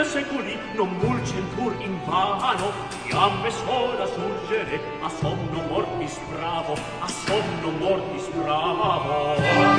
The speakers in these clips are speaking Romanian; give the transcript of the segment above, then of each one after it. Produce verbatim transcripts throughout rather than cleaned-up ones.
secoli non mulcem pur invano, iam ves ora surgere a somno mortis bravo, a somno mortis bravo.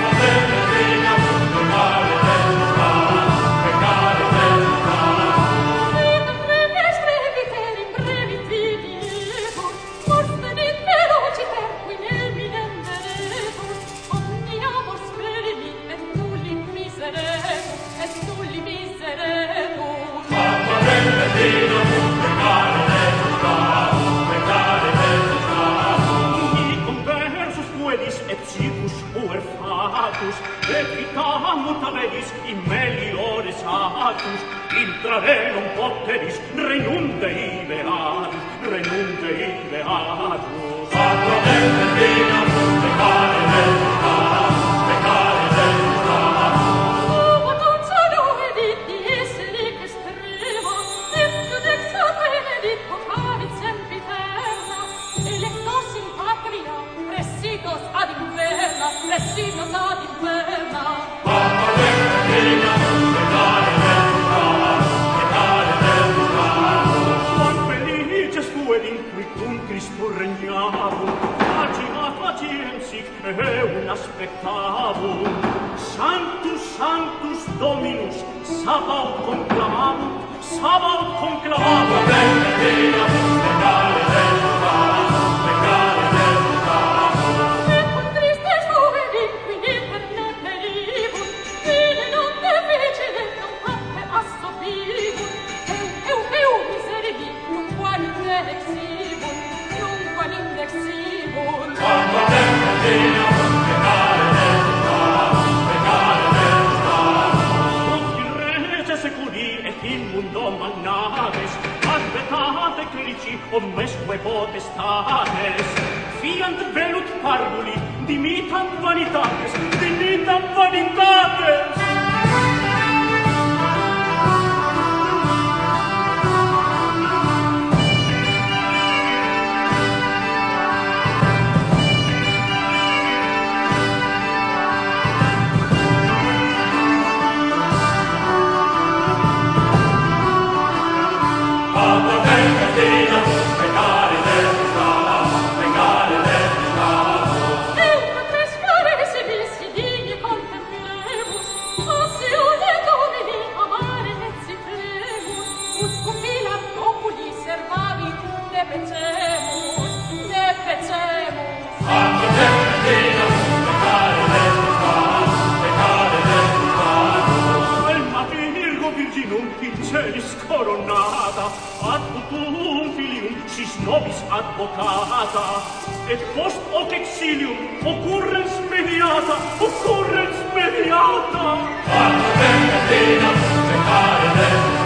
Mutavedis in meliores atus, intrare non poteris, renunde ive atus, renunde ive atus. Sacramente dina, peccare del casus, peccare del casus. Uomo non sono edit di essere che strema, et judex advenedit vocavit sempiterna, electos in patria, presidos ad inferna, presidos ad inferna. E un aspectavum Sanctus, Sanctus Dominus Sabaoth conclamavum Sabaoth conclamavum Bene Dea, pecare del casus, pecare del casus. Et cum tristes juvenit qui interne peribus, fine non difficile non parte assobibus, eu, eu, eu miseribus, nunquam indexibus, nunquam indexibus. Quando tempo Dea, pecare del casus, pecare del casus. Il rege seculi et in mundo magnates, advetate clerici, omnesque potestates, fiant velut parvuli, dimitant vanitates, dimitant vanitates. Coronata ad futurum filium sis nobis advocata et post hoc exilium occurrens mediata occurrens mediata ad tempestina peccare del